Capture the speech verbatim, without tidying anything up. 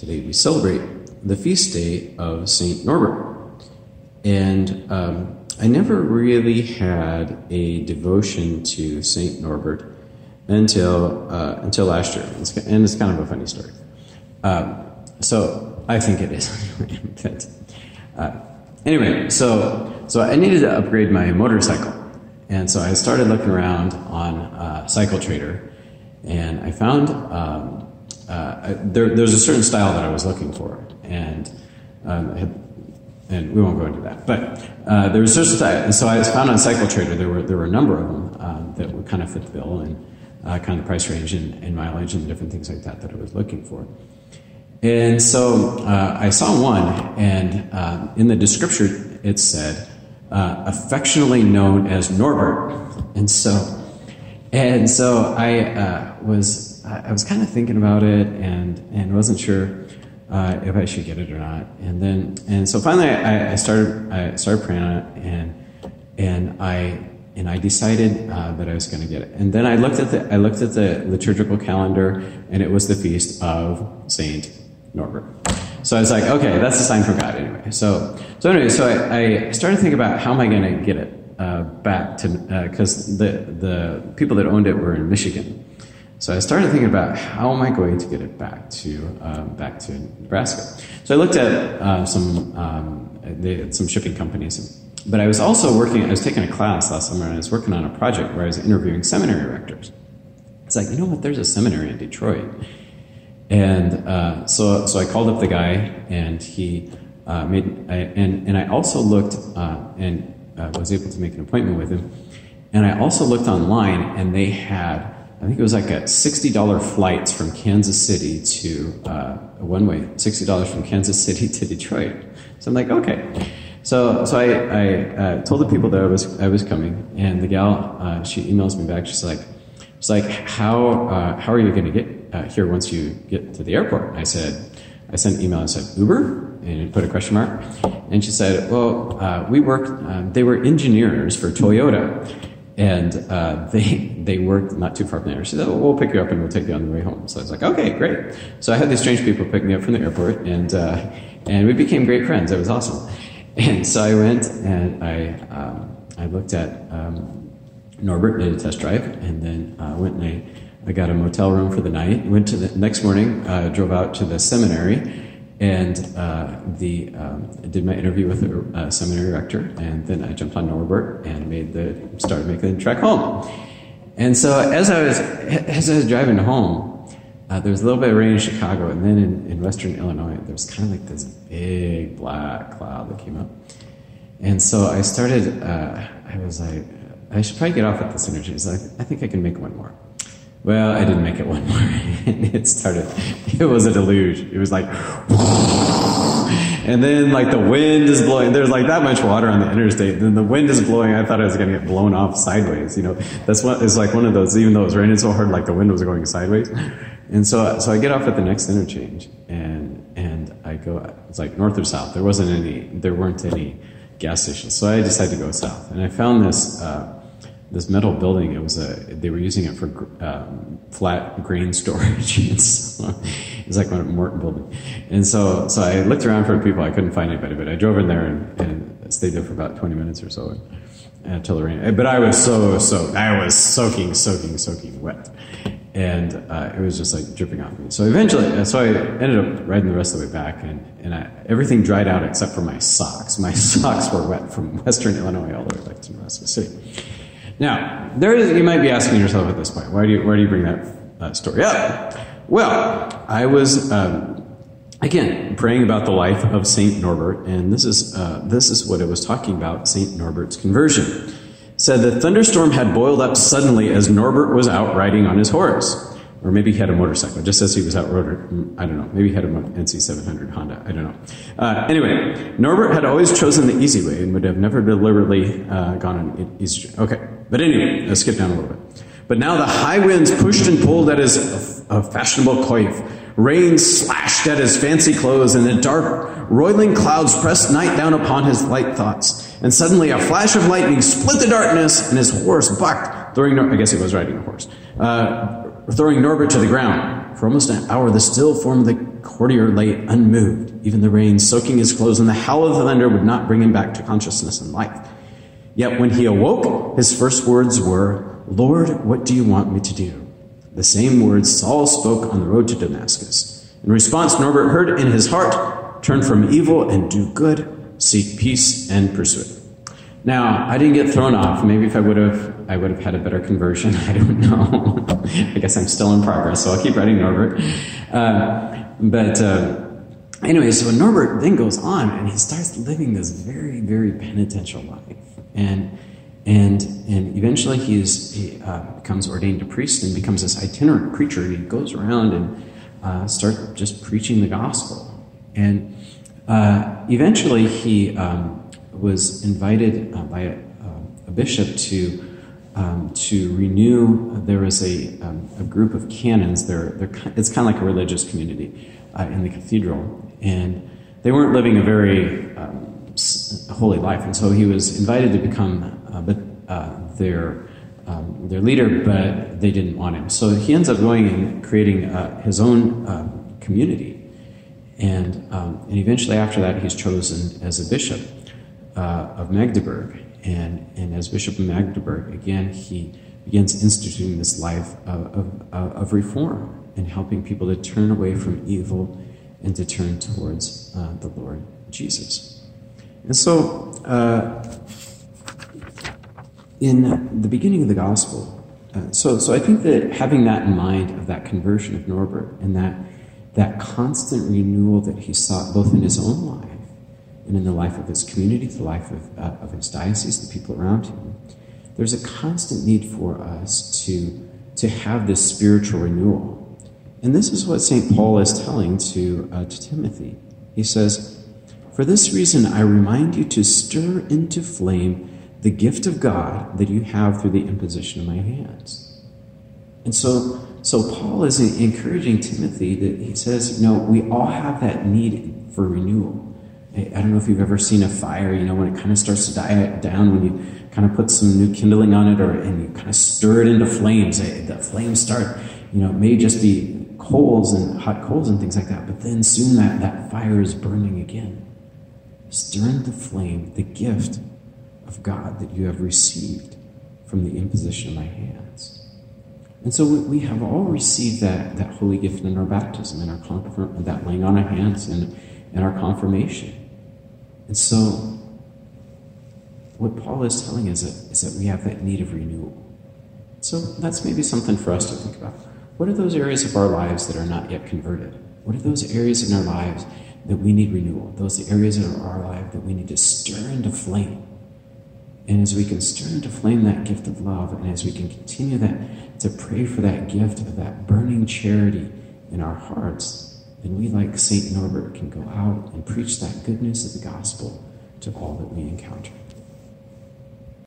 today we celebrate the feast day of Saint Norbert. And um, I never really had a devotion to Saint Norbert until uh, until last year. It's, and it's kind of a funny story. Um, so I think it is. but, uh, anyway, so so I needed to upgrade my motorcycle. And so I started looking around on uh, Cycle Trader, and I found um, uh, there, there's a certain style that I was looking for, and um, I had, and we won't go into that. But uh, there was a certain style, and so I found on Cycle Trader there were there were a number of them um, that would kind of fit the bill, and uh, kind of the price range and, and mileage and different things like that that I was looking for. And so uh, I saw one, and um, in the description it said, Uh, affectionately known as Norbert, and so, and so I uh, was I was kind of thinking about it, and and wasn't sure uh, if I should get it or not. And then and so finally I, I started I started praying on it, and and I and I decided uh, that I was going to get it. And then I looked at the I looked at the liturgical calendar, and it was the feast of Saint Norbert. So I was like, okay, that's a sign from God anyway. So, so anyway, so I, I started thinking about how am I going to get it uh, back to, because uh, the the people that owned it were in Michigan. So I started thinking about how am I going to get it back to uh, back to Nebraska. So I looked at uh, some um, they, some shipping companies, but I was also working. I was taking a class last summer, and I was working on a project where I was interviewing seminary rectors. It's like, you know what? There's a seminary in Detroit. And uh, so, so I called up the guy, and he uh, made. I, and and I also looked uh, and uh, was able to make an appointment with him. And I also looked online, and they had, I think it was like a sixty dollar flights from Kansas City to uh, one way, sixty dollars from Kansas City to Detroit. So I'm like, okay. So so I, I uh, told the people that I was I was coming, and the gal uh, she emails me back. She's like. It's like, how uh, how are you going to get uh, here once you get to the airport? And I said, I sent an email. I said, Uber? And put a question mark. And she said, well, uh, we worked, uh, they were engineers for Toyota. And uh, they they worked not too far from there. She said, oh, we'll pick you up and we'll take you on the way home. So I was like, okay, great. So I had these strange people pick me up from the airport, and uh, and we became great friends. It was awesome. And so I went and I, um, I looked at... Um, Norbert, did a test drive, and then uh, went and I, I got a motel room for the night. Went to the next morning, uh, drove out to the seminary, and uh, the um, did my interview with the uh, seminary rector, and then I jumped on Norbert and made the started making the trek home. And so as I was as I was driving home, uh, there was a little bit of rain in Chicago, and then in, in western Illinois, there was kind of like this big black cloud that came up, and so I started. Uh, I was like. I should probably get off at this interchange. I, I think I can make one more. Well, I didn't make it one more. And it started, it was a deluge. It was like, and then like the wind is blowing. There's like that much water on the interstate. Then the wind is blowing. I thought I was going to get blown off sideways. You know, that's what is like one of those, even though it was raining so hard, like the wind was going sideways. And so, so I get off at the next interchange, and, and I go, it's like north or south. There wasn't any, there weren't any gas stations. So I decided to go south. And I found this, uh, this metal building. It was a, they were using it for um, flat grain storage. It's, it's like a Morton building. And so, so I looked around for people. I couldn't find anybody, but I drove in there and, and stayed there for about twenty minutes or so until the rain. But I was so, so, I was soaking, soaking, soaking wet. And uh, it was just like dripping off me. So eventually, so I ended up riding the rest of the way back, and, and I, everything dried out except for my socks. My socks were wet from western Illinois all the way back to Nebraska City. Now, there is, you might be asking yourself at this point, why do you, why do you bring that uh, story up? Well, I was, um, again, praying about the life of Saint Norbert, and this is, uh, this is what it was talking about, Saint Norbert's conversion. It said the thunderstorm had boiled up suddenly as Norbert was out riding on his horse. Or maybe he had a motorcycle, just as he was out road. I don't know. Maybe he had an N C seven hundred Honda. I don't know. Uh, anyway, Norbert had always chosen the easy way and would have never deliberately uh, gone on easy. Okay, but anyway, let's skip down a little bit. But now the high winds pushed and pulled at his uh, fashionable coif. Rain slashed at his fancy clothes, and the dark, roiling clouds pressed night down upon his light thoughts. And suddenly a flash of lightning split the darkness, and his horse bucked, throwing. Nor- I guess he was riding a horse. Uh, throwing Norbert to the ground. For almost an hour, the still form of the courtier lay unmoved. Even the rain soaking his clothes and the howl of the thunder would not bring him back to consciousness and life. Yet when he awoke, his first words were, "Lord, what do you want me to do?" The same words Saul spoke on the road to Damascus. In response, Norbert heard in his heart, "Turn from evil and do good, seek peace and pursue it." Now, I didn't get thrown off. Maybe if I would have, I would have had a better conversion. I don't know. I guess I'm still in progress, so I'll keep writing Norbert. Uh, but uh, anyway, so Norbert then goes on, and he starts living this very, very penitential life. And and and eventually he's, he uh, becomes ordained a priest and becomes this itinerant preacher. He goes around and uh, starts just preaching the gospel. And uh, eventually he um, was invited uh, by a, uh, a bishop to um, to renew. There was a um, a group of canons. They're, they're it's kind of like a religious community uh, in the cathedral, and they weren't living a very um, holy life, and so he was invited to become uh, but, uh, their um, their leader, but they didn't want him. So he ends up going and creating uh, his own uh, community, and um, and eventually after that he's chosen as a bishop uh, of Magdeburg, and and as Bishop of Magdeburg again he begins instituting this life of of, of reform and helping people to turn away from evil and to turn towards uh, the Lord Jesus. And so, uh, in the beginning of the gospel, uh, so so I think that having that in mind of that conversion of Norbert and that that constant renewal that he sought both in his own life and in the life of his community, the life of, uh, of his diocese, the people around him, there's a constant need for us to to have this spiritual renewal. And this is what Saint Paul is telling to uh, to Timothy. He says, "For this reason, I remind you to stir into flame the gift of God that you have through the imposition of my hands." And so, so Paul is encouraging Timothy that he says, you know, we all have that need for renewal. I, I don't know if you've ever seen a fire, you know, when it kind of starts to die down, when you kind of put some new kindling on it, or and you kind of stir it into flames. The flames start, you know, it may just be coals and hot coals and things like that, but then soon that, that fire is burning again. Stir into flame the gift of God that you have received from the imposition of my hands. And so we, we have all received that, that holy gift in our baptism, and our confirm, that laying on of hands, and, and our confirmation. And so what Paul is telling us is that, is that we have that need of renewal. So that's maybe something for us to think about. What are those areas of our lives that are not yet converted? What are those areas in our lives that we need renewal? Those areas in our life that we need to stir into flame. And as we can stir into flame that gift of love, and as we can continue that to pray for that gift of that burning charity in our hearts, then we, like Saint Norbert, can go out and preach that goodness of the gospel to all that we encounter.